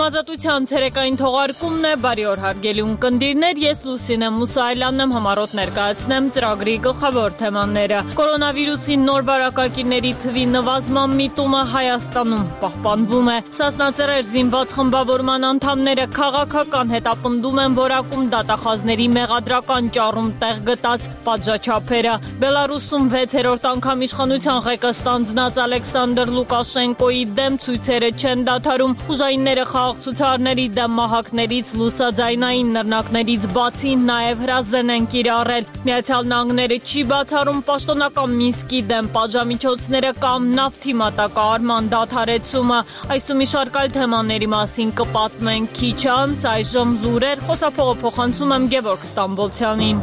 Համազատության ցերեկային թողարկումն է, բարի օր հարգելի ունկնդիրներ, ես Լուսինե Մուսայելյանն եմ, համառոտ ներկայացնեմ ծրագրի գլխավոր թեմաները։ Կորոնավիրուսի նոր վարակակիրների թվի նվազման միտումը Հայաստանում պահպանվում է։ Սասնաձեռեր զինված խմբավորման անդամները քաղաքական հետապնդում են որակում դատախազների մեղադրական ճառում տեղ գտած պատժաչափերը։ Բելարուսում 6-րդ անգամ իշխանության ղեկը ստանձնած Ալեքսանդր Լուկաշենկոյի դեմ ցույցերը չեն դադարում։ Ուժայինները խաղաղ ցուցարարների դեմ մահակներից, լուսաձայնային նռնակներից բացի նաև հրազեն են կիրառել։ Միացյալ Նահանգները չի բացառում պաշտոնական Մինսկի դեմ պատժամիջոցները կամ նավթի մատակարարման դադարեցումը։ Այս ու մի շարք այլ թեմաների մասին կպատմենք քիչ անց, այժմ լուրեր, խոսափողը փոխանցում եմ Գևորգ Ստամբոլցյանին։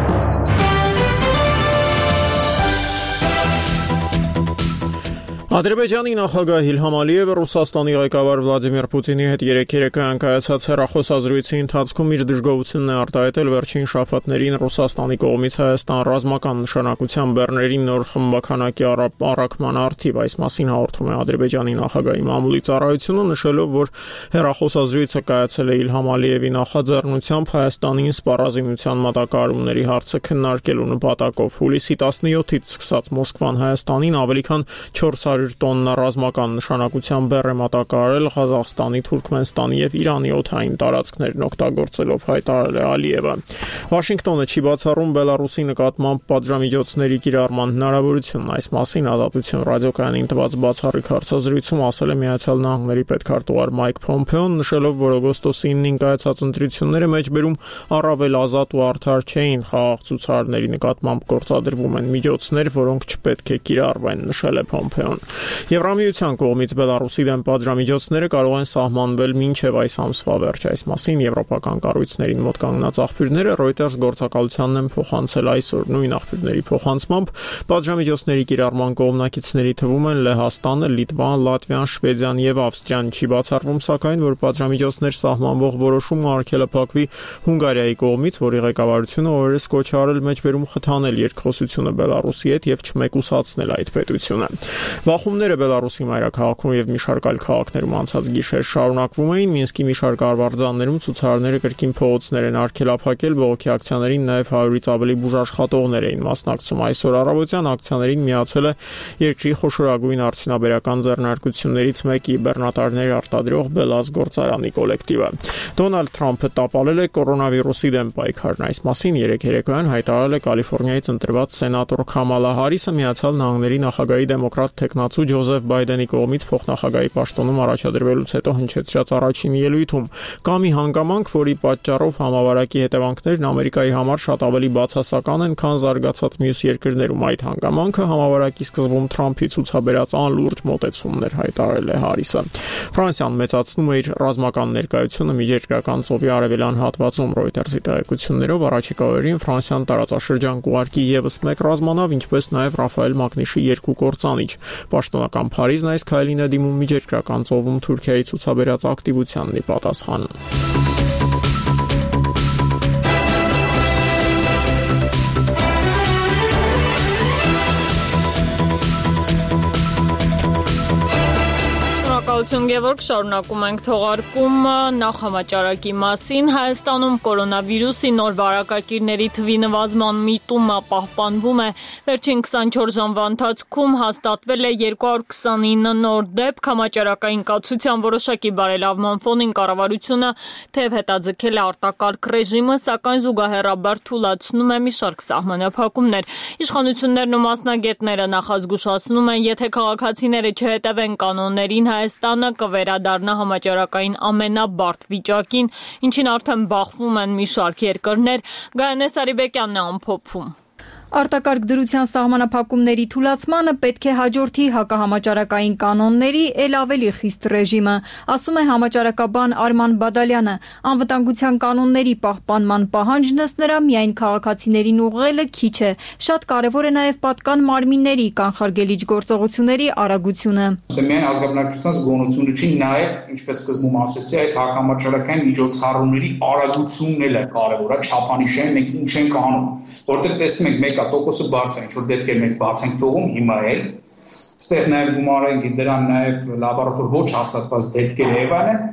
Ադրբեջանի նախագահ Իլհամ Ալիևը Ռուսաստանի ղեկավար Վլադիմիր Պուտինի հետ երեքերեկայ կայացած հեռախոսազրույցի ընթացքում իր դժգոհությունն է արտահայտել վերջին շաբաթներին Ռուսաստանի կողմից Հայաստան ռազմական նշանակության բեռների նոր խմբականակի առաքման առթիվ։ Այս մասին հաղորդում է Ադրբեջանի նախագահի մամուլի ծառայությունը, նշելով, որ հեռախոսազրույցը կայացել է Իլհամ Ալիևի նախաձեռնությամբ Հայաստանին սպառազինության մատակարարումների հարցը քննարկելու նպատակով։ Հուլիսի 17-ից սկսած Մոսկվան Հայաստանին ավելի քան 400 տոննա ռազմական նշանակության բեռ է մատակարարել Ղազախստանի, Թուրքմենստանի եւ Իրանի օդային տարածքներն օգտագործելով, հայտարարել է Ալիևը։ Վաշինգտոնը չի բացառում Բելարուսի նկատմամբ պատժամիջոցների կիրառման հնարավորությունն։ Այս մասին Ազատություն ռադիոկայանին տված բացառիկ հարցազրույցում ասել է Միացյալ Նահանգների պետքարտուղար Մայք Փոմփեոն, նշելով, որ օգոստոսի 9-ին կայացած ընտրությունները մեջբերում առավել ազատ ու արդար չէին, խաղաղ ցուցարարների նկատմամբ գործադրվում են միջոցներ, որոնք չպետք է կիրառվեն, նշել է Փոմփեոն։ Եվրամիության կողմից Բելարուսի դեմ պատժամիջոցները կարող են սահմանվել մինչև այս ամսվա վերջ։ Այս մասին եվրոպական կառույցներին մոտ կանգնած աղբյուրները Reuters գործակալությանն են փոխանցել այսօր։ Նույն աղբյուրների փոխանցմամբ պատժամիջոցների կիրառման կողմնակիցների թվում են Լեհաստանը, Լիտվան, Լատվիան, Շվեդիան եւ Ավստրիան։ Չի բացառվում սակայն, որ պատժամիջոցներ սահմանվող որոշումը արգելափակվի Հունգարիայի կողմից, որի ղեկավարությունը օրերս կոչ արել մեջբերում խթանել երկխոսությունը Բելարուսի հետ եւ չմեկուսացնել այդ պետությունը։ Բախումները Բելարուսի մայրաքաղաքում եւ մի շարք այլ քաղաքներում անցած գիշեր շարունակվում էին։ Մինսկի մի շարք արվարձաններում ցուցարարները կրկին փողոցներ են արգելափակել, բողոքի ակցիաներին նաեւ 100-ից ավելի բուժաշխատողներ էին մասնակցում։ Այսօր առավոտյան ակցիաներին միացել է երկրի խոշորագույն արդյունաբերական ձեռնարկություններից մեկի բեռնատարների արտադրող Բելազ գործարանի կոլեկտիվը։ Դոնալդ Թրամփը տապալել է կորոնավիրուսի դեմ պայքարն։ Այս մասին երեքերեկոյան հայտարարել է Կալիֆոռնիայից ընտրված սենատոր Քամալա Հարիսը Միացյալ Նահանգների նախագահի դեմոկրատ թեկնածու Ջոզեֆ Բայդենի կողմից փոխնախագահի պաշտոնում առաջադրվելուց հետո հնչեցրած առաջին ելույթում։ Կա մի հանգամանք, որի պատճառով համավարակի հետևանքներն Ամերիկայի համար շատ ավելի բացասական են, քան զարգացած մյուս երկրներում։ Այդ հանգամանքը համավարակի սկզբում Թրամփի ցուցաբերած անլուրջ մոտեցումներ, հայտարարել է Հարիսը։ Ֆրանսիան մեծացնում է իր ռազմական ներկայությունը միջերկրական ծովի արևելյան հատվածում։ Reuters-ի տեղեկություններով առաջիկա օրերին Ֆրանսիան տարածաշրջան կուղարկի եւս մեկ ռազմանավ, ինչպես նաեւ Ռաֆայել Մակնիշի 2 կործանիչ։ Պաշտոնական Փարիզն այս քայլին է դիմում միջերկրական ծովում Թուրքիայի ցուցաբերած ակտիվությանն ի պատասխան։ Գևորգ, շարունակում ենք թողարկումը նախ համաճարակի մասին։ Հայաստանում կորոնավիրուսի նոր վարակակիրների թվի նվազման միտումը պահպանվում է։ Վերջին 24 ժամվա ընթացքում հաստատվել է 229 նոր դեպք։ Համաճարակային կացության որոշակի բարելավման ֆոնին կառավարությունը թեև հետաձգել է արտակարգ ռեժիմը, սակայն զուգահեռաբար թույլատնում է մի շարք սահմանափակումներ։ Իշխանություններն ու մասնագետները նախազգուշացնում են, եթե քաղաքացիները չհետևեն կանոններին, Հայաստանը կվերադառնա համաճարակային ամենաբարդ վիճակին, ինչին արդեն բախվում են մի շարք երկրներ։ Գայանե Սարիբեկյանն է ամփոփում։ Արտակարգ դրության սահմանափակումների թուլացմանը պետք է հաջորդի հակահամաճարակային կանոնների էլ ավելի խիստ ռեժիմը, ասում է համաճարակաբան Արման Բադալյանը։ Անվտանգության կանոնների պահպանման պահանջն ըստ նրա միայն քաղաքացիներին ուղղելը քիչ է, շատ կարևոր է նաև պատկան մարմինների կանխարգելիչ գործողությունների արագությունը։ Միայն ազգաբնակչության զգոնությունը չի, նաև, ինչպես սկզբում ասեցի, այդ հակահամաճարակային միջոցառումների արագությունն էլ է կարևոր, չափանիշ է, մենք ինչ ենք անում, որտեղ տեսնում ենք մեկ տոկոսը բարձր, ինչ որ դեպքեր մենք բաց ենք թողում հիմա էլ, այստեղ նաև գումարենք դրան նաև լաբորատոր ոչ հաստատված դեպքեր եւ այլն,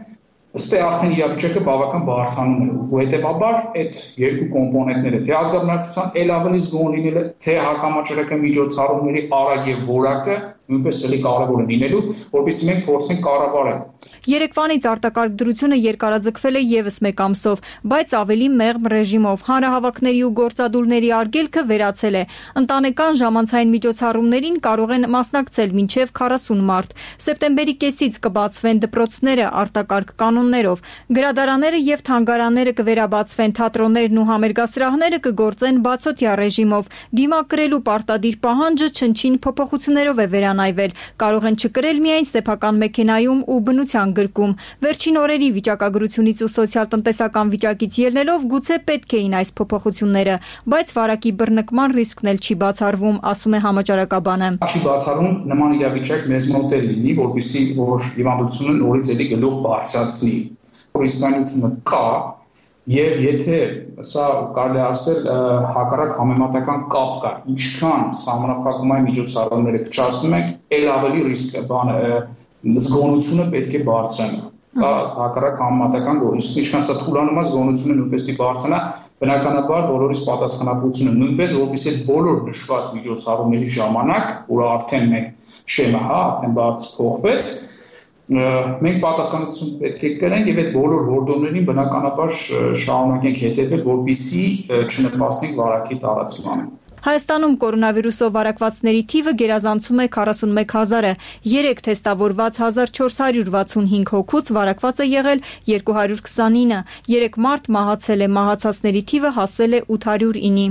ըստ է արդեն իրավիճակը բավական բարդանում է ու հետևաբար այդ երկու կոմպոնենտները թե ազգաբնակչության ել ավելի զգոն լինելը, թե հակամաճարակային միջոցառումների արագ եւ որակը նույնպես էլի կարևոր է լինելու, որովհետեւ մենք փորձենք կառավարել։ Երեկվանից արտակարգ դրությունը երկարաձգվել է եւս մեկ ամսով, բայց ավելի մեղմ ռեժիմով։ Հանրահավաքների ու գործադուլների արգելքը վերացել է։ Ընտանեկան ժամանցային միջոցառումներին կարող են մասնակցել մինչև 40 մարդ։ Սեպտեմբերի կեսից կբացվեն դպրոցները արտակարգ կանոններով։ Գրադարանները եւ թանգարանները կվերաբացվեն, թատրոններն ու համերգասրահները կգործեն բացօթյա ռեժիմով։ Դիմակրելու պարտադիր պահանջը չնչին փոփոխություններով է վերանայվել։ Կարող են չկրել միայն սեփական մեքենայում ու բնության գրկում։ Վերջին օրերի վիճակագրությունից ու սոցիալ-տնտեսական վիճակից ելնելով գուցե պետք էին այս փոփոխությունները, բայց վարակի բռնկման ռիսկն էլ չի բացառվում, ասում է համաճարակաբանը։ Չի բացառում նման իրավիճակ մեզ մոտ էլ լինի, որպեսզի որ հիվանդությունը նորից էլի գլուխ բարձրացնի։ Ռիսկայնությունը կա եւ եթե սա կարելի ասել հակառակ համեմատական կապ կա, ինչքան սահմանափակումային միջոցառումները կչացնում ենք, ել ավելի ռիսկը զգոնությունը պետք է բարձրանա։ Սա հակառակ համեմատական գոհ, ինչքան սա թուլանում է, զգոնությունը նույնպես պետք է բարձրանա, բնականաբար բոլորիս պատասխանատվությունը նույնպես, որպեսզի այդ բոլոր նշված միջոցառումների ժամանակ, որը արդեն մենք շեմը, արդեն բարձր փոխվեց, մենք պատասխանատվություն պետք է կրենք եւ այդ բոլոր հորդորներին բնականաբար շարունակենք հետեւել, որպեսզի չնպաստենք վարակի տարածմանը։ Հայաստանում կորոնավիրուսով վարակվածների թիվը գերազանցում է 41,000-ը, 3 թեստավորված 1465 հոգուց վարակված է եղել 229, 3 մարդ մահացել է, մահացածների թիվը հասել է 809-ի։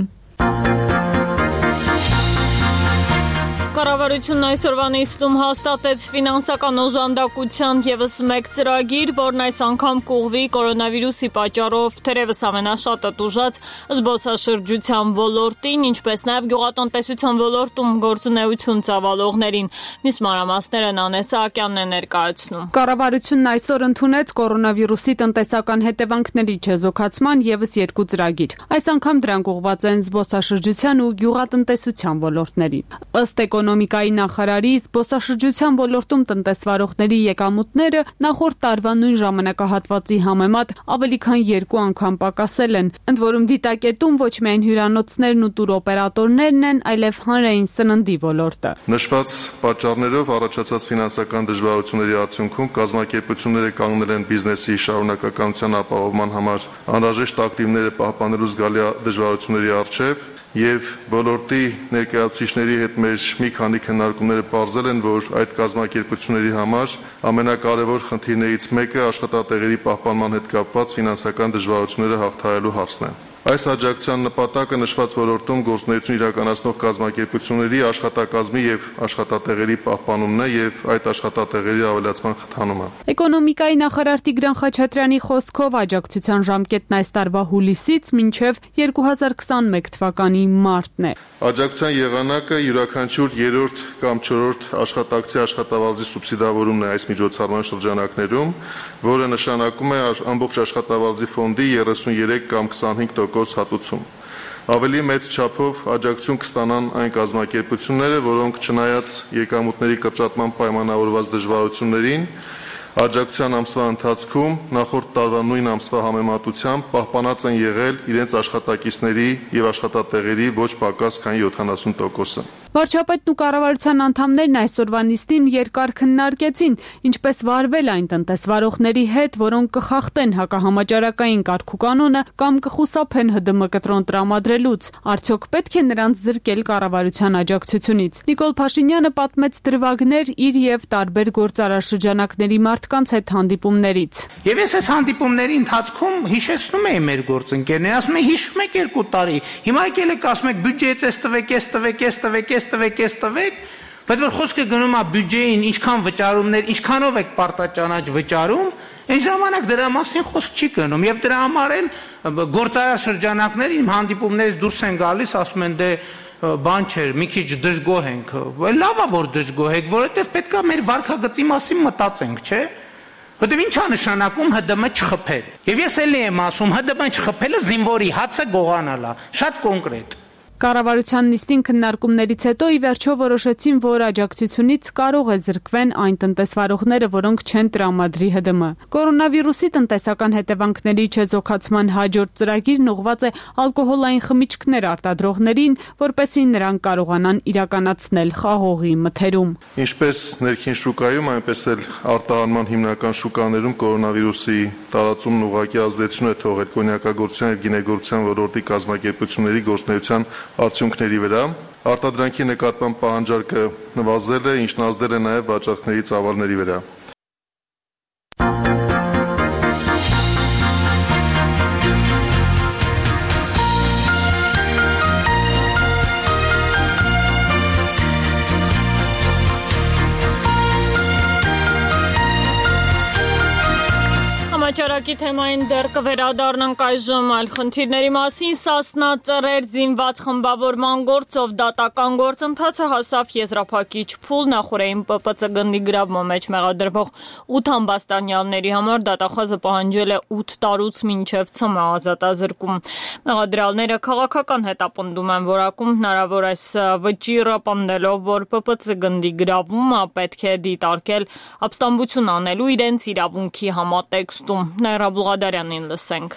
Կառավարությունն այսօրվա նիստում հաստատեց ֆինանսական օժանդակության ևս մեկ ծրագիր, որն այս անգամ կուղղվի կորոնավիրուսի պատճառով թերևս ամենաշատը տուժած զբոսաշրջության ոլորտին, ինչպես նաև գյուղատնտեսության ոլորտում գործունեություն ծավալողներին։ Մյուս մանրամասները Նանե Սահակյանն է ներկայացնում։ Կառավարությունն այսօր ընդունեց կորոնավիրուսի տնտեսական հետևանքների չեզոքացման ևս 2 ծրագիր։ Այս անգամ դրանք ուղղված են զբոսաշրջության ու գյուղատնտեսության ոլորտներին։ Ըստ Էկոնոմիկայի նախարարի զբոսաշրջության ոլորտում տնտեսվարողների եկամուտները նախորդ տարվա նույն ժամանակահատվածի համեմատ ավելի քան 2 անգամ պակասել են։ Ընդ որում դիտակետում ոչ միայն հյուրանոցներն ու տուրօպերատորներն են, այլև հանրային սննդի ոլորտը։ Նշված պատճառներով առաջացած ֆինանսական դժվարությունների արդյունքում կազմակերպությունները կանգնել են բիզնեսի շարունակականության ապահովման համար անհրաժեշտ ակտիվները պահպանելու զգալի դժվարությունների առջև եւ ոլորտի ներկայացուցիչների հետ մեր մի քանի քննարկումները պարզել են, որ այդ կազմակերպությունների համար ամենակարևոր խնդիրներից մեկը աշխատատեղերի պահպանման հետ կապված ֆինանսական դժվարությունները հաղթահարելու հարցն է։ Այս աջակցության նպատակը նշված ոլորտում գործունեություն իրականացնող կազմակերպությունների աշխատակազմի եւ աշխատատեղերի պահպանումն է եւ այդ աշխատատեղերի ավելացման խթանումը։ Էկոնոմիկայի նախարար Տիգրան Խաչատրյանի խոսքով աջակցության ժամկետն այս տարվա հուլիսից մինչև 2021 թվականի մարտն է։ Աջակցության եղանակը յուրաքանչյուր 3-րդ կամ 4-րդ աշխատակցի աշխատավարձի սուբսիդավորումն է այս միջոցառման շրջանակներում, որը նշանակում է ամբողջ աշխատավարձի ֆոնդի 33 կամ 25% հատուցում։ Ավելի մեծ չափով աջակցություն կստանան այն կազմակերպությունները, որոնք չնայած եկամուտների կրճատման պայմանավորված դժվարություններին, աջակցության ամսվա ընթացքում նախորդ տարվա նույն ամսվա համեմատությամբ պահպանած են եղել իրենց աշխատակիցների եւ աշխատատեղերի ոչ պակաս քան 70%-ը։ Վարչապետն ու կառավարության անդամներն այսօրվա նիստին երկար քննարկեցին, ինչպես վարվել այն տնտեսվարողների հետ, որոնք կխախտեն հակահամաճարակային կարգուկանոնը կամ կխուսափեն ՀԴՄ կտրոն տրամադրելուց։ Արդյոք պետք է նրանց զրկել կառավարության աջակցությունից։ Նիկոլ Փաշինյանը պատմեց դրվագներ իր եւ տարբեր գործարար շրջանակների մարդկանց հետ հանդիպումներից։ Եվ ես այս հանդիպումների ընթացքում հիշեցնում էի մեր գործընկերներին, ասում եմ հիշում եք 2 տարի, հիմա եկել եք ասում եք բյուջեից էս տվեք, բայց որ խոսքը գնում է բյուջեին, ինչքան վճարումներ, ինչքանով եք պարտաճանաչ վճարում, այն ժամանակ դրա մասին խոսք չի գնում եւ դրա համար էլ գործարար շրջանակներ իմ հանդիպումներից դուրս են գալիս, ասում են դե բան չէր, մի քիչ դժգոհ ենք, լավ է որ դժգոհ եք, որովհետեւ պետքա մեր վարքագծի մասին մտածենք, չէ՞։ Որտեւ ի՞նչ է նշանակում ՀԴՄ չխփել։ Եվ ես էլի եմ ասում, ՀԴՄ չխփելը զինվորի հացը գողանալա, շատ կոնկրետ։ Կառավարության նիստին քննարկումներից հետո ի վերջո որոշեցին, որ աջակցությունից կարող է զրկվեն այն տնտեսվարողները, որոնք չեն տրամադրի ՀԴՄ։ Կորոնավիրուսի տնտեսական հետևանքների չեզոքացման հաջորդ ծրագիրն ուղղված է ալկոհոլային խմիչքներ արտադրողներին, որպեսզի նրանք կարողանան իրականացնել խաղողի մթերում։ Ինչպես ներքին շուկայում, այնպես էլ արտահանման հիմնական շուկաներում կորոնավիրուսի տարածումն ուղղակի ազդեցություն է թողել կոնյակագործության և գինեգործության ոլորտի կազմակերպությունների գործունեության արդյունքների վրա։ Արտադրանքի նկատմամբ պահանջարկը նվազել է, ինչն ազդել է նաև վաճառքների ծավալների վրա։ Համաճարակի թեմային դեռ կվերադառնանք այժմ այլ խնդիրների մասին։ Սասնա ծռեր զինված խմբավորման գործով դատական գործընթացը հասավ եզրափակիչ փուլ։ Նախորդին ՊՊՑ գնդի գրավման մեջ մեղադրվող 8 ամբաստանյալների համար դատախազը պահանջել է 8 տարուց մինչև ՑՄ ազատազրկում։ Մեղադրյալները քաղաքական հետապնդում են որակում, հնարավոր այս վճիռը պնդելով, որ ՊՊՑ գնդի գրավումը պետք է դիտարկել ապստամբություն անելու իրենց իրավունքի համատեքստում։ Նաիրա Բուղադարյանին լսենք։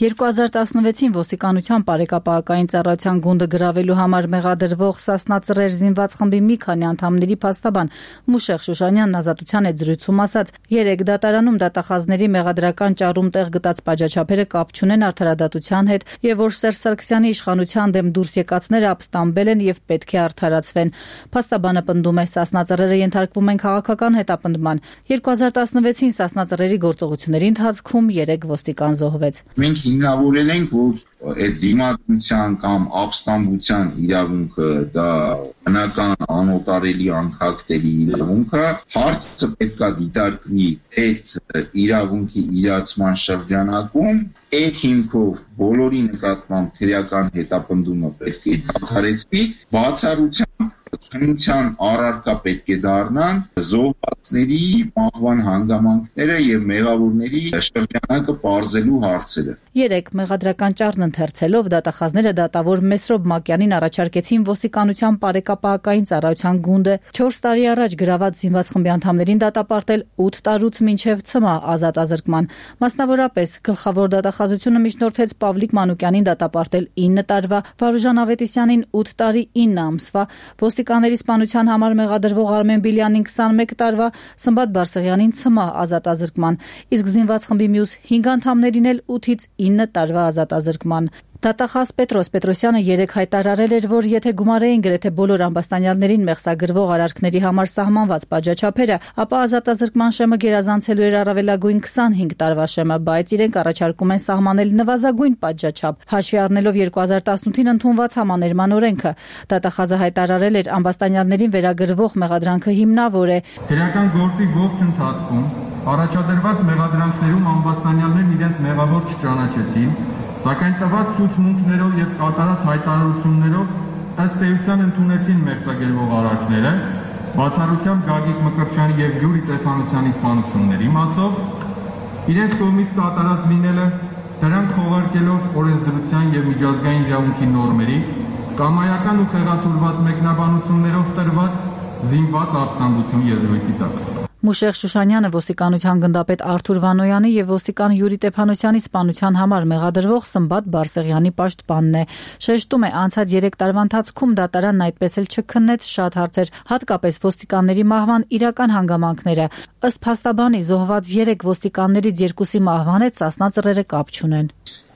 2016-ին ոստիկանության բարեկապահական ծառայության գունդը գրավելու համար մեղադրվող Սասնա ծռեր զինված խմբի մի քանի անդամների փաստաբան Մուշեղ Շուշանյանն ազատության հետ զրույցում ասաց. «Երեք դատարանում դատախազների մեղադրական ճառում տեղ գտած պատժաչափերը կապ չունեն արդարադատության հետ եւ որ Սերժ Սարգսյանի իշխանության դեմ դուրս եկածները ապստամբել են եւ պետք է արդարացվեն»։ Փաստաբանը պնդում է, Սասնա ծռերը ենթարկվում են քաղաքական հետապնդման։ 2016-ին Սասնա ծռերի գործողությունների ընթացքում 3 ոստիկան զոհվեց։ Մենք հիմնավորել ենք, որ այդ դիմադրության կամ ապստամբության իրավունքը դա բնական անօտարելի անքակտերի իրավունքը, հարցը պետք է դիտարկվի այդ իրավունքի իրացման շրջանակում, այդ հիմքով բոլորի նկատմամբ քրեական հետապնդումը պետք է դադարեցվի, բացառությամբ քննության առարկա պետք է դառնան զոհվածների մահվան հանգամանքները եւ մեղավորների շրջանակը պարզելու հարցերը։ 3 մեղադրական ճառն ընթերցելով դատախազները դատավոր Մեսրոբ Մակյանին առաջարկեցին ոստիկանության բարեկապահական ծառայության գունդը 4 տարի առաջ գրաված զինված խմբի անդամներին դատապարտել 8 տարուց մինչև ՑՄ ազատազրկման։ Մասնավորապես գլխավոր դատախազությունը միջնորդեց Պավլիկ Մանուկյանին դատապարտել 9 տարվա, Վարուժան Ավետիսյանին 8 տարի 9 ամսվա, ոստիկանների սպանության համար մեղադրվող Արմեն Բիլյանին 21 տարվա, Սմբատ Բարսեղյանին ՑՄ ազատազրկման, իսկ զինված խմբի մյուս 5 անդամներին էլ 8-ից 9 տարվա ազատազրկման։ Դատախազ Պետրոս Պետրոսյանը 3 հայտարարել էր, որ եթե գումարեին գրեթե բոլոր ամբաստանյալներին մեղսագրվող արարքների համար սահմանված պատժաչափերը, ապա ազատազրկման շեմը գերազանցելու էր առավելագույն 25 տարվա շեմը, բայց իրենք առաջարկում են սահմանել նվազագույն պատժաչափ, հաշվի առնելով 2018-ին ընդունված համաներման օրենքը։ Դատախազը հայտարարել էր, ամբաստանյալներին վերագրվող մեղադրանքը հիմնավոր է։ Քրեական գործի ողջ ընթացքում առաջադրված մեղադրանքներում ամբաստանյալներն իրենց մեղավոր չճանաչեցին, սակայն տված ցուցմունքներով եւ կատարած հայտարարություններով ըստ էության ընդունեցին մեղսագրվող արարքները, բացառությամբ Գագիկ Մկրտչյանի եւ Յուրի Ստեփանոսյանի սպանությունների մասով, իրենց կողմից կատարած լինելը դրանք խողարկելով օրենսդրության եւ միջազգային իրավունքի նորմերի, կամայական ու խեղաթյուրված մեկնաբանություններով տրված զինված ապստամբություն եզրույթի տակ։ Մուշեղ Շուշանյանը ոստիկանության գնդապետ Արթուր Վանոյանի եւ ոստիկան Յուրի Ստեփանոսյանի սպանության համար մեղադրվող Սմբատ Բարսեղյանի պաշտպանն է։ Շեշտում է, անցած 3 տարվա ընթացքում դատարանն այդպես էլ չքննեց շատ հարցեր, հատկապես ոստիկանների մահվան իրական հանգամանքները։ Ըստ փաստաբանի, զոհված 3 ոստիկաններից 2-ի մահվան հետ Սասնա ծռերը կապ չունեն։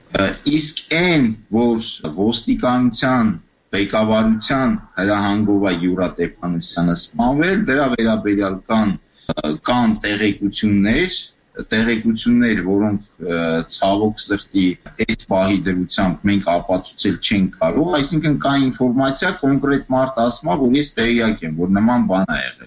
Իսկ այն, որ ոստիկանության ղեկավարության հրահանգով է Յուրա Ստեփանոսյանը սպանվել, դրա վերաբերյալ կան տեղեկություններ, որոնք ցավոք սրտի այս պահի դրությամբ մենք ապացուցել չենք կարող, այսինքն կա ինֆորմացիա, կոնկրետ մարդ ասում է, որ ես տեղյակ եմ, որ նման բան է եղել։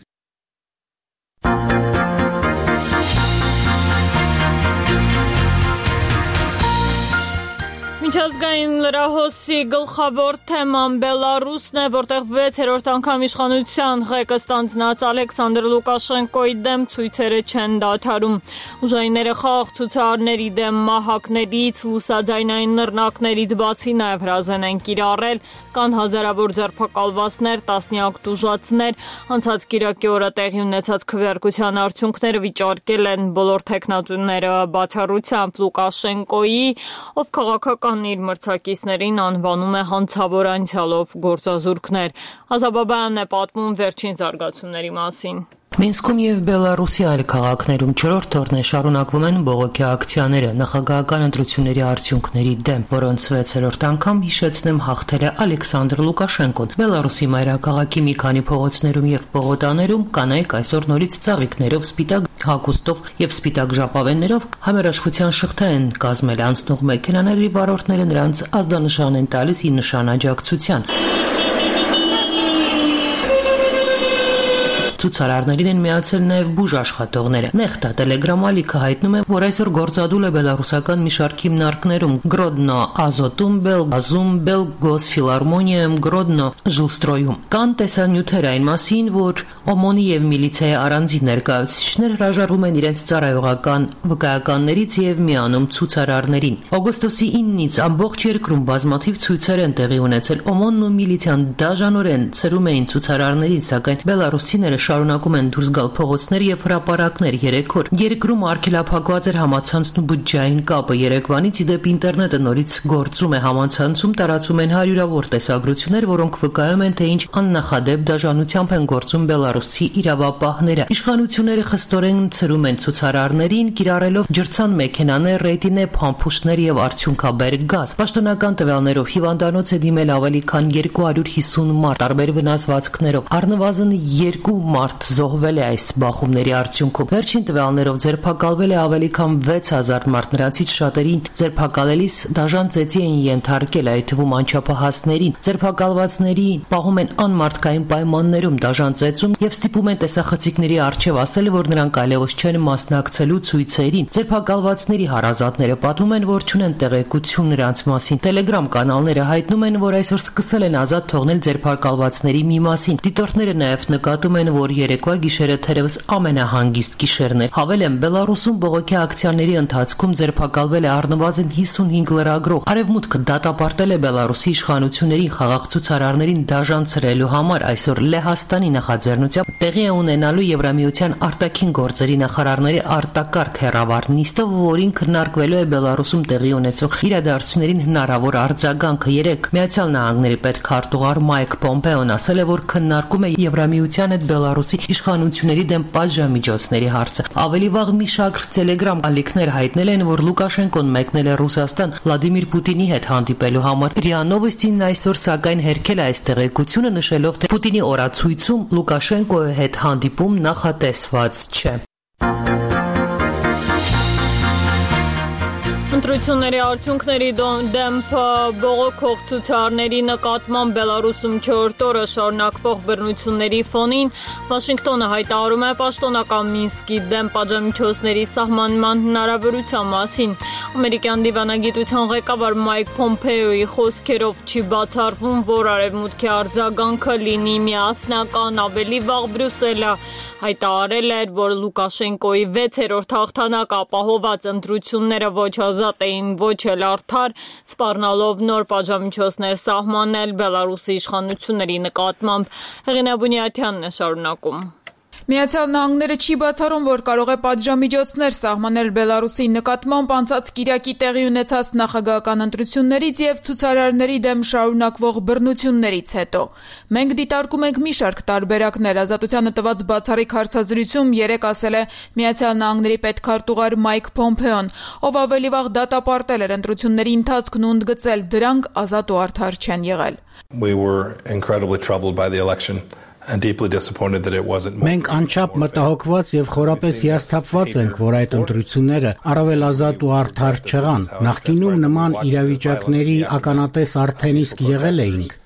Մինչ Միջազգային լրահոսի գլխավոր թեման Բելարուսն է, որտեղ 6-րդ անգամ իշխանության ղեկը ստանձնած Ալեքսանդր Լուկաշենկոյի դեմ ցույցերը չեն դադարում։ Ուժայինները խաղաղ ցուցարարների դեմ մահակներից, լուսաձայնային նռնակներից բացի նաև հրազեն են կիրառել, կան հազարավոր ձերբակալվածներ, տասնյակ տուժածներ։ Անցած կիրակի օրը տեղի ունեցած քվեարկության արդյունքները վիճարկել են բոլոր տեխնատուները բացառությամբ Լուկաշենկոյի, ով քաղաքական իր մրցակիցներին անվանում է հանցավոր անցյալով գործազուրկներ։ Ազաբաբայանն է պատմում վերջին զարգացումների մասին։ Մինսկում եւ Բելարուսի այլ քաղաքներում 4-րդ օրն է շարունակվում են բողոքի ակցիաները նախագահական ընտրությունների արդյունքների դեմ, որոնց 6-րդ անգամ հիշեցնեմ հաղթել է Ալեքսանդր Լուկաշենկոն։ Բելարուսի մայրաքաղաքի մի քանի փողոցներում եւ պողոտաներում կանայք այսօր նորից ծաղիկներով, սպիտակ հագուստով եւ սպիտակ ժապավեններով համերաշխության շղթա են կազմել, անցնող մեքենաների վարորդները նրանց ազդանշան են տալիս ի նշան աջակցության։ Ցուցարարներին են միացել նաև բուժ աշխատողները։ Նեխտա տելեգրամալիքը հայտնում է, որ այսօր գործադուլ է բելարուսական մի շարք հիմնարկներում՝ Գրոդնո Ազոտում, Բելգազում, Բելգոս Ֆիլարմոնիայում, Գրոդնո Ժլստրոյում։ Կան տեսանյութեր այն մասին, որ ՕՄՕՆ-ի եւ միլիցիայի առանձին ներկայացուցիչներ հրաժարվում են իրենց ծառայողական վկայականներից եւ միանում ցուցարարներին։ Օգոստոսի 9-ից ամբողջ երկրում բազմաթիվ ցույցեր են տեղի ունեցել։ ՕՄՕՆ-ն ու միլիցիան դաժանորեն ցրում էին ցուցարարներին, սակայն բելարուսցիները շարունակում են դուրս գալ փողոցներ եւ հրապարակներ 3 օր։ Երկրում արգելափակված էր համացանցն ու բջջային կապը։ Երևանից ի դեպ ինտերնետը նորից գործում է։ Համացանցում տարածվում են հարյուրավոր տեսագրություններ, որոնք վկայում են, թե ինչ աննախադեպ դաժանությամբ են գործում բելարուսցի իրավապահները։ Իշխանությունները խստորեն ցրում են ցուցարարներին, կիրառելով ջրցան մեքենաներ, ռեյտինե, փամփուշտներ եւ արդյունքաբեր գազ։ Պաշտոնական տվյալներով հիվանդանոց է դիմել ավելի քան 250 մարդ տարբեր վնասվածքներով։ Առնվազն 2 մարդ զոհվել է այս բախումների արդյունքում։ Վերջին տվյալներով ձերբակալվել է ավելի քան 6000 մարդ, նրանցից շատերին ձերբակալելիս դաժան ծեծի են ենթարկել, այդ թվում անչափահասներին։ Ձերբակալվածներին պահում են անմարդկային պայմաններում, դաժան ծեծում եւ ստիպում են տեսախցիկների առջեւ ասել, որ նրանք այլևս չեն մասնակցելու ցույցերին։ Ձերբակալվածների հարազատները պատմում են, որ չունեն տեղեկություն նրանց մասին։ Տելեգրամ կանալները հայտնում են, որ այսօր սկսել են ազատ թողնել ձերբակալվածների մի մասին։ Դիտորդները նաեւ նկատում են, որ երեկվա գիշերը թերևս ամենահանգիստ գիշերն էր։ Հավելեմ, Բելարուսում բողոքի ակցիաների ընթացքում ձերբակալվել է առնվազն 55 լրագրող։ Արևմուտքը դատապարտել է Բելարուսի իշխանություններին խաղաղ ցուցարարներին դաժան ցրելու համար։ Այսօր Լեհաստանի նախաձեռնությամբ տեղի է ունենալու Եվրամիության արտաքին գործերի նախարարների արտակարգ հեռավար նիստը, որին քննարկվելու է Բելարուսում տեղի ունեցող իրադարձություններին հնարավոր արձագանքը։ Երեկ Միացյալ Նահանգների պետքարտուղար Մայք Պոմպեոն ասել է, որ քննարկում է Եվրամիության հետ Բելարուսի իշխանությունների դեմ պատժամիջոցների հարցը։ Ավելի վաղ մի շարք տելեգրամ ալիքներ հայտնել են, որ Լուկաշենկոն մեկնել է Ռուսաստան Վլադիմիր Պուտինի հետ հանդիպելու համար։ ՌԻԱ Նովոստին այսօր սակայն հերքել է այս տեղեկությունը, նշելով, թե Պուտինի օրացույցում Լուկաշենկոյի հետ հանդիպում նախատեսված չէ։ Ընտրությունների արդյունքների դեմ բողոքող ցուցարարների նկատմամբ Բելարուսում 4-րդ օրը շարունակվող բռնությունների ֆոնին Վաշինգտոնը հայտարարում է պաշտոնական Մինսկի դեմ պատժամիջոցների սահմանման հնարավորության մասին։ Ամերիկյան դիվանագիտության ղեկավար Մայք Պոմպեոյի խոսքերով չի բացառվում, որ Արևմուտքի արձագանքը լինի միասնական։ Ավելի վաղ Բրյուսելը հայտարարել էր, որ Լուկաշենկոյի 6-րդ հաղթանակ ապահոված ընտրությունները ոչ ազատ էին, ոչ էլ արդար, սպառնալով նոր պատժամիջոցներ սահմանել Բելարուսի իշխանությունների նկատմամբ։ Հեղինե Բունյաթյանն է շարունակում։ Միացյալ Նահանգները չի բացառում, որ կարող է պատժամիջոցներ սահմանել Բելարուսի նկատմամբ անցած կիրակի տեղի ունեցած նախագահական ընտրություններից եւ ցուցարարների դեմ շարունակվող բռնություններից հետո։ Մենք դիտարկում ենք մի շարք տարբերակներ, Ազատությանը տված բացառիկ հարցազրույցում երեկ ասել է Միացյալ Նահանգների պետքարտուղար Մայք Պոմպեոն, ով ավելի վաղ դատապարտել էր ընտրությունների ընթացքն ու ընդգծել դրանք ազատ ու արդար չեն եղել։ We were incredibly troubled by the election. Մենք անչափ մտահոգված եւ խորապես հիասթափված ենք, որ այդ ընտրությունները առավել ազատ ու արդար չեղան։ Նախկինում նման իրավիճակների ականատես արդեն իսկ եղել էինք։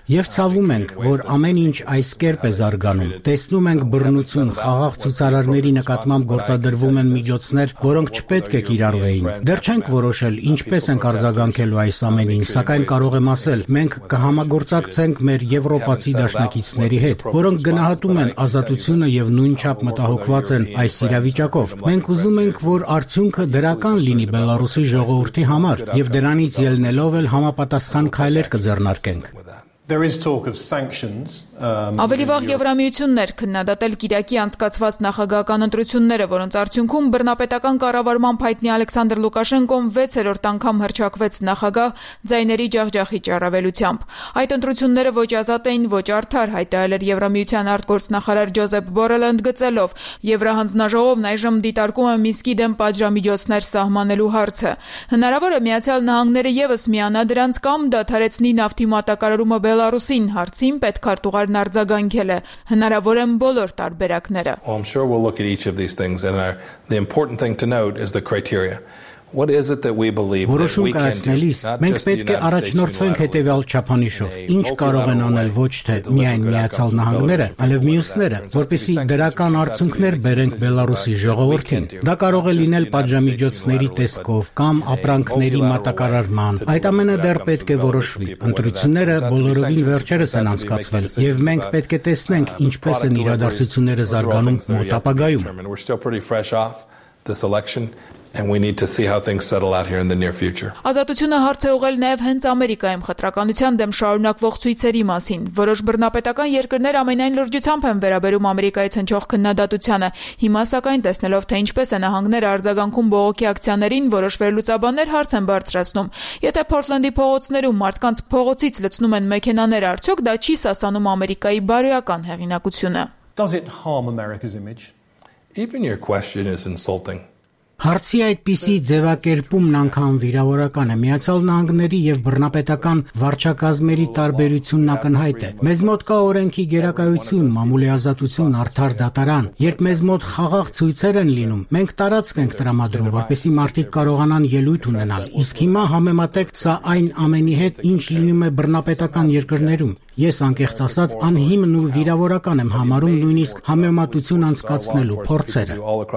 Եվ ցավում ենք, որ ամեն ինչ այս կերպ է զարգանում։ Տեսնում ենք բռնություն, խաղաղ ցուցարարների նկատմամբ գործադրվում են միջոցներ, որոնք չպետք է կիրառվեին։ Դեռ չենք որոշել ինչպես ենք արձագանքելու այս ամենին, սակայն կարող եմ ասել, մենք կհամագործակցենք մեր եվրոպացի դաշնակիցների հետ, որոնք գնահատում են ազատությունը եւ նույնչափ մտահոգված են այս իրավիճակով։ Մենք ուզում ենք, որ արդյունքը դրական լինի Բելարուսի ժողովրդի համար եւ դրանից ելնելով էլ համապատասխան քայլեր կձեռնարկենք։ There is talk of sanctions. Ավելի վաղ Եվրամիությունն էր քննադատել Կիրակի անցկացված նախագահական ընտրությունները, որոնց արդյունքում բռնապետական կառավարման հայտնի Ալեքսանդր Լուկաշենկոն 6-րդ անգամ հռչակվեց նախագահ ձայների ջախջախիչ առավելությամբ։ Այդ ընտրությունները ոչ ազատ էին, ոչ արդար, հայտարարել էր Եվրամիության արտգործնախարար Ջոզեփ Բորելը, ընդգծելով. Եվրահանձնաժողովն այժմ դիտարկում է Մինսկի դեմ պատժամիջոցներ սահմանելու հարցը։ Հնարավոր է Միացյալ Նահանգները եւս միանա դրանց կամ դադարեցնի նավթի մատակարարումը Բելարուսին, հարցին պետքարտուղարն արձագանքել է։ Հնարավոր են բոլոր տարբերակները։ I'm sure we'll look at each of these things and the important thing to note is the criteria. What is it that we believe that we can do? Մենք պետք է առաջնորդվենք հետևյալ չափանիշով։ Ինչ կարող են անել ոչ թե միայն Միացյալ Նահանգները, այլև մյուսները, որպեսզի դրական արդյունքներ բերենք Բելարուսի ժողովրդին։ Դա կարող է լինել պատժամիջոցների տեսքով կամ ապրանքների մատակարարման։ Այդ ամենը դեռ պետք է որոշվի։ Ընտրությունները բոլորովին վերջերս են անցկացվել, եւ մենք պետք է տեսնենք ինչպես են իրադարձությունները զարգանում մոտ ապագայում։ We're still pretty fresh off this election. And we need to see how things settle out here in the near future. Ազատությունը հարց է ուղղել նաև հենց Ամերիկայում խտրականության դեմ շարունակվող ցույցերի մասին։ Որոշ բռնապետական երկրներ ամենայն լրջությամբ են վերաբերում Ամերիկայից հնչող քննադատությանը։ Հիմա սակայն տեսնելով թե ինչպես է նահանգները արձագանքում բողոքի ակցիաներին, որոշ վերլուծաբաններ հարց են բարձրացնում։ Եթե Փորտլենդի փողոցներում մարդկանց փողոցից լցնում են մեքենաներ, արդյոք դա չի սասանում Ամերիկայի բարոյական հեղինակությունը։ Does it harm America's image? Even your question is insulting. Հարցի այդպիսի ձևակերպումն անգամ վիրավորական է։ Միացյալ Նահանգների եւ բռնապետական վարչակազմերի տարբերությունն ակնհայտ է։ Մեզ մոտ կա օրենքի գերակայություն, մամուլի ազատություն, արդար դատարան։ Երբ մեզ մոտ խաղաղ ցույցեր են լինում, մենք տարածք ենք տրամադրում, որպեսզի մարդիկ կարողանան ելույթ ունենալ։ Իսկ հիմա համեմատեք սա այն ամենի հետ, ինչ լինում է բռնապետական երկրներում։ Ես անկեղծ ասած անհիմն ու վիրավորական եմ համարում նույնիսկ համեմատություն անցկացնելու փորձերը։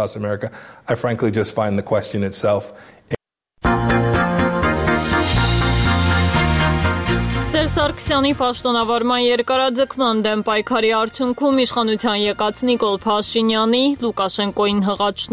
I frankly just find the question itself. Սարգսյանի պաշտոնավարման երկարաձգման դեմ պայքարի արդյունքում իշխանության եկած Նիկոլ Փաշինյանի Լուկաշենկոին հղած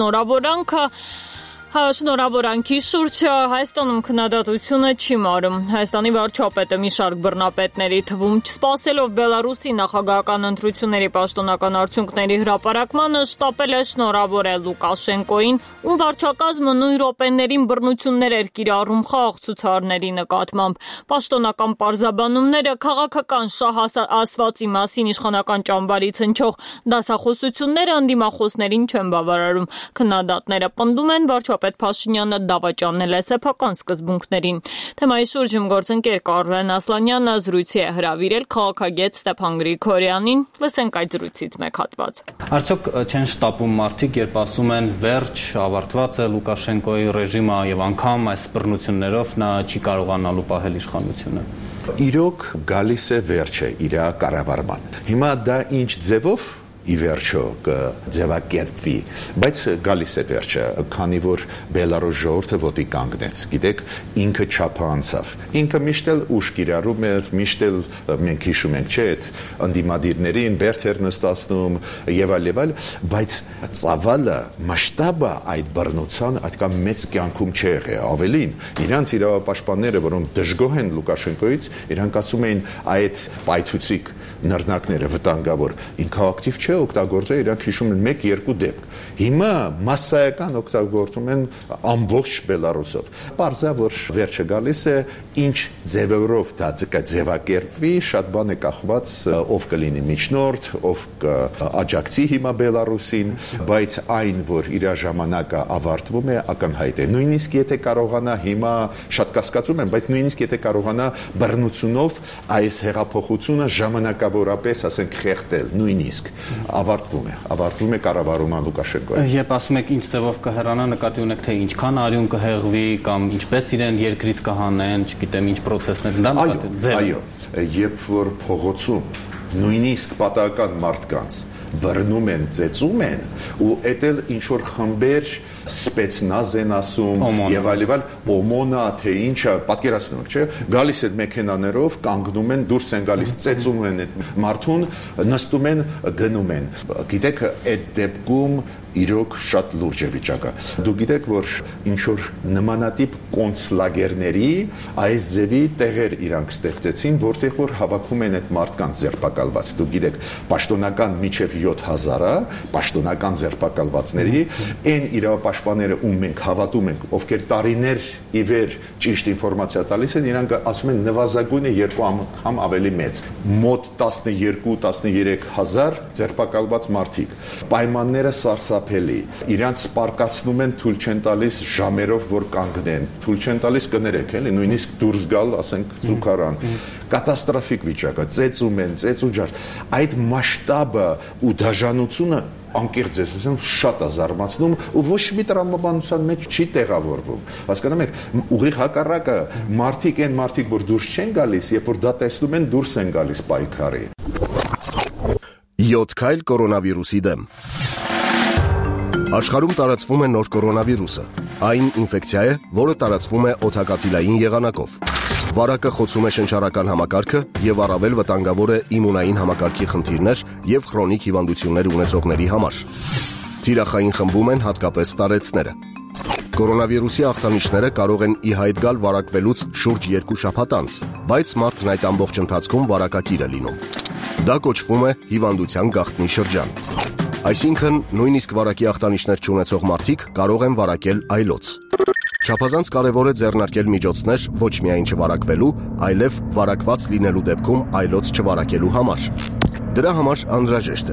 շնորհավորանքի շուրջ Հայաստանում քննադատությունը չի մարում։ Հայաստանի վարչապետը մի շարք բռնապետների թվում չսպասելով Բելարուսի նախագահական ընտրությունների պաշտոնական արդյունքների հրապարակմանը շտապել է շնորհավորել Լուկաշենկոին, ում վարչակազմը նույն րոպեներին բռնություններ էր կիրառում խաղաղ ցուցարարների նկատմամբ։ Պաշտոնական պարզաբանումները քաղաքական շահ ասվածի մասին իշխանական ճամբարից հնչող դասախոսությունները ընդդիմախոսներին չեն բավարարում։ Քննադատները պնդում են Պետ Փաշինյանը դավաճանել է սեփական սկզբունքներին։ Թեմայի շուրջում գործընկեր Կարլեն Ասլանյանը զրույցի է հրավիրել քաղաքագետ Ստեփան Գրիգորյանին։ Լսենք այդ զրույցից մեկ հատված։ Արդյոք չեն շտապում մարդիկ, երբ ասում են վերջ, ավարտված է Լուկաշենկոյի ռեժիմը եւ անգամ այս բռնություններով նա չի կարողանալու պահել իշխանությունը։ Իրոք գալիս է վերջը իր կառավարման։ Հիմա դա ինչ ձևով ի վերջո կձևակերպվի, բայց գալիս է վերջը, քանի որ Բելարուս ժողովուրդը ոտի կանգնեց, գիտեք, ինքը չափը անցավ։ Ինքը միշտ էլ ուժ կիրառում էր, միշտ էլ մենք հիշում ենք, չէ՞, այդ ընդդիմադիրներին բերթեր նստացնում եւ այլ, բայց ծավալը, մասշտաբը այդ բռնության այդքան մեծ կյանքում չի եղել։ Ավելին, իրանց իրավապաշտպանները, որոնք դժգոհ են Լուկաշենկոյից, իրանք ասում էին այդ պայթուցիկ նռնակները վտանգավոր, ինքը ակտիվ չէ օգտագործել, իրանք հիշում են 1-2 դեպք։ Հիմա մասսայական օգտագործում են ամբողջ Բելարուսով։ Պարզա որ վերջը գալիս է, ինչ ձևերով դա կձևակերպվի, շատ բան է կախված ով կլինի միջնորդ, ով կաջակցի հիմա Բելարուսին, բայց այն որ իր ժամանակը ավարտվում է, ակնհայտ է։ Նույնիսկ եթե կարողանա հիմա շատ կասկածում եմ, բայց նույնիսկ եթե կարողանա բռնությունով այս հեղափոխությունը ժամանակավորապես, ասենք, խեղդել, նույնիսկ ավարտվում է կառավարումը Լուկաշենկոյի։ Երբ ասում եք ինչ ձևով կհեռանա, նկատի ունեք թե ինչքան արյուն կհեղվի կամ ինչպես իրեն երկրից կհանեն, չգիտեմ ինչ process-ներ դա նկատի։ Այո, երբ որ փողոցում նույնիսկ պատահական մարդկանց բռնում են, ծեծում են, ու էտել ինչ որ խմբեր սպեցնազ են ասում եւ այլն, օմոնա թե ինչա, պատկերացնում եք, չէ՞, գալիս են մեքենաներով, կանգնում են, դուրս են գալիս, ծեծում են այդ մարդուն, նստում են, գնում են։ Գիտեք, այդ դեպքում իրոք շատ լուրջ է վիճակը։ Դու գիտեք, որ ինչ որ նմանատիպ կոնցլագերների այս ձևի տեղեր իրանք ստեղծեցին, որտեղ որ հավաքում են այդ մարդկանց ձերբակալված։ Դու գիտեք, պաշտոնական միջև 7000-ը, պաշտոնական ձերբակալվածների այն իրավապաշտպանները, ում մենք հավատում ենք, ովքեր տարիներ ի վեր ճիշտ ինֆորմացիա տալիս են, իրանք ասում են նվազագույնը 2 անգամ ավելի մեծ։ Մոտ 12-13 հազար ձերբակալված մարդիկ։ Պայմանները սարսափելի, իրանց պարկացնում են, թույլ չեն տալիս ժամերով, որ կանգնեն, թույլ չեն տալիս կներեք, էլի, նույնիսկ դուրս գալ, ասենք, զուգարան։ Կատաստրոֆիկ վիճակը, ծեծում են, ծեծուջար։ Այդ մասշտաբը ու դաժանությունը անկեղծ ես ասեմ, շատ է զարմացնում ու ոչ մի տրամաբանության մեջ չի տեղավորվում։ Հասկանում եք, ուղիղ հակառակը, մարդիկ, որ դուրս չեն գալիս, երբ որ դա տեսնում են, դուրս են գալիս պայքարի։ 7 քայլ կորոնավիրուսի դեմ։ Աշխարհում տարածվում է նոր կորոնավիրուսը։ Այն ինֆեկցիա է, որը տարածվում է օդակաթիլային եղանակով։ Վարակը խոցում է շնչառական համակարգը եւ առավել վտանգավոր է իմունային համակարգի խնդիրներ եւ քրոնիկ հիվանդություններ ունեցողների համար։ Թիրախային խմբում են հատկապես տարեցները։ Կորոնավիրուսի ախտանիշները կարող են ի հայտ գալ վարակվելուց շուրջ 2 շաբաթ անց, բայց մարդն այդ ամբողջ ընթացքում վարակակիր է լինում։ Դա կոչվում է հիվանդության գաղտնի շրջան։ Այսինքն, նույնիսկ վարակի ախտանիշներ չունեցող մարդիկ կարող են վարակել այլոց։ Չափազանց կարևոր է ձեռնարկել միջոցներ ոչ միայն չվարակվելու, այլև վարակված լինելու դեպքում այլոց չվարակելու համար։ Դրա համար անհրաժեշտ է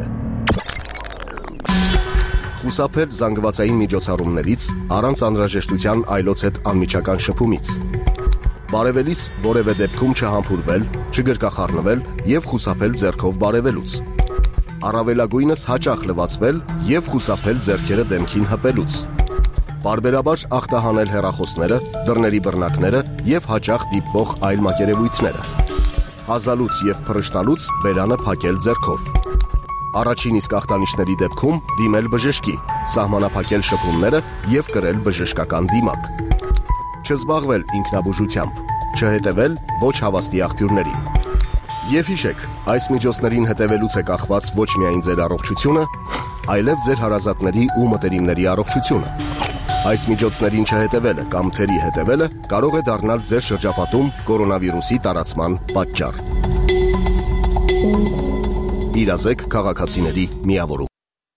խուսափել զանգվածային միջոցառումներից, առանց անհրաժեշտության այլոց հետ անմիջական շփումից։ Բարևելիս որևէ դեպքում չհամբուրվել, չգրկախառնվել եւ խուսափել ձեռքով բարևելուց։ Առավելագույնս հաճախ լվացվել եւ խուսափել ձեռքերը դեմքին հպելուց։ Բարբերաբար ախտահանել հեռախոսները, դռների բռնակները եւ հաճախ դիպվող այլ մակերևույթները։ Հազալուց եւ փռշտալուց բերանը փակել ձեռքով։ Առաջին իսկ ախտանիշների դեպքում դիմել բժշկի, սահմանափակել շփումները եւ կրել բժշկական դիմակ։ Չզբաղվել ինքնաբուժությամբ, չհետևել ոչ հավաստի աղբյուրներին։ Եվ հիշեք, այս միջոցներին հետևելուց է կախված ոչ միայն ձեր առողջությունը, այլև ձեր հարազատների ու մտերիմների առողջությունը։ Այս միջոցներին չհետևելը կամ թերի հետևելը կարող է դառնալ ձեր շրջապատում կորոնավիրուսի տարածման պատճառ։ Իրազեկ քաղաքացիների միավորում։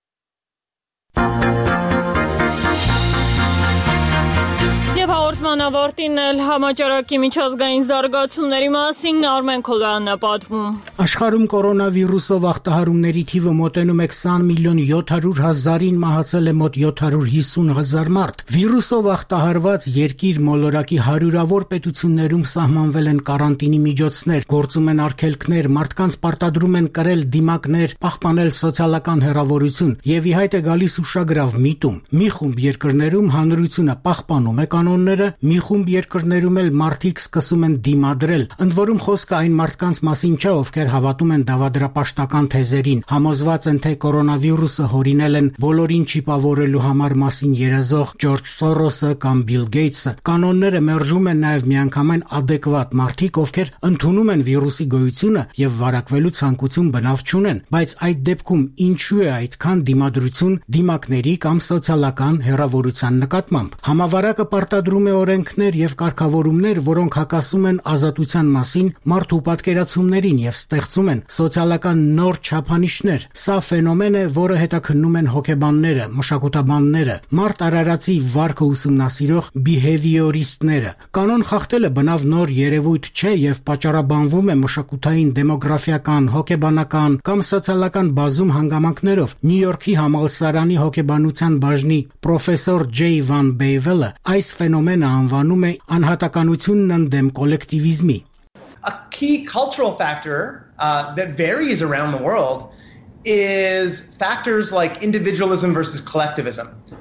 Հաղորդման ավարտին համաճարակի միջազգային զարգացումների մասին Արմեն Քոլյանն է պատմում։ Աշխարհում կորոնավիրուսով ախտահարումների թիվը մոտենում է 20 միլիոն 700 հազարին, մահացել է մոտ 750 հազար մարդ։ Վիրուսով ախտահարված երկիր մոլորակի հարյուրավոր պետություններում սահմանվել են կարանտինի միջոցներ, գործում են արգելքներ, մարդկանց պարտադրում են կրել դիմակներ, պահպանել սոցիալական հեռավորություն եւ ի հայտ է գալիս ուշագրավ միտում։ Մի խումբ երկրներում հանրությունը պահպանում է կանոնները, մի խումբ երկրներում էլ մարդիկ սկսում են դիմադրել, ընդ որում խոսքը այն մարդկանց մասին չէ, ովքեր հավատում են դավադրապաշտական թեզերին, համոզված են, թե կորոնավիրուսը հորինել են բոլորին չիպավորելու համար մասին երազող Ջորջ Սորոսը կամ Բիլ Գեյթսը։ Կանոնները մերժում են նաև միանգամայն ադեկվատ մարդիկ, ովքեր ընդունում են վիրուսի գոյությունը եւ վարակվելու ցանկություն բնավ չունեն, բայց այդ դեպքում ինչու է այդքան դիմադրություն դիմակների կամ սոցիալական հեռավորության նկատմամբ։ Համավարակը պարտադրում է օրենքներ եւ կարգավորումներ, որոնք հակասում են ազատության մասին մարդու պատկերացումներին եւ ստեղծում են սոցիալական նոր չափանիշներ։ Սա ֆենոմեն է, որը հետաքննում են հոգեբանները, մշակութաբանները, մարդ արարածի վարքը ուսումնասիրող բիհևիորիստները։ Կանոն խախտելը բնավ նոր երևույթ չէ եւ պատճառաբանվում է մշակութային, դեմոգրաֆիական, հոգեբանական կամ սոցիալական բազում հանգամանքներով։ Նյու Յորքի համալսարանի հոգեբանության բաժնի պրոֆեսոր Ջեյ Վան Բեյվելը այս ֆենոմենը անվանում է անհատականությունն ընդդեմ կոլեկտիվիզմի։ A key cultural factor that varies around the world is factors like individualism versus collectivism.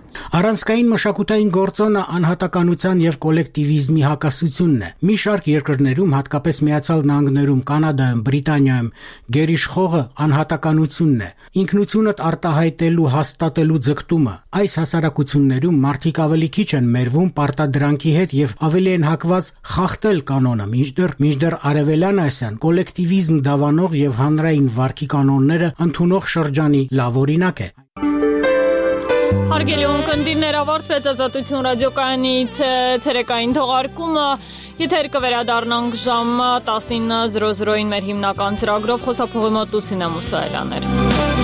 Առանցքային մշակութային գործոնը անհատականության եւ կոլեկտիվիզմի հակասությունն է։ Մի շարք երկրներում, հատկապես Միացյալ Նահանգներում, Կանադայում, Բրիտանիայում, գերիշխողը անհատականությունն է։ Ինքնությունդ արտահայտելու, հաստատելու ձգտումը։ Այս հասարակություններում մարդիկ ավելի քիչ են մերվում պարտադրանքի հետ եւ ավելի են հակված խախտել կանոնը, մինչդեռ Արևելյան Ասիան կոլեկտիվիզմ դավանող եւ հանրային վարքի կանոնները ընդունող շրջանի լավ օրինակ է։ Հարգելի ունկնդիրներ, ավարտվեց Ազատություն ռադիոկայանից ցերեկային թողարկումը։ Եթեր կվերադառնանք ժամը 19:00-ին մեր հիմնական ծրագրով, խոսափողի մոտ Լուսինե Մուսայելյան էր։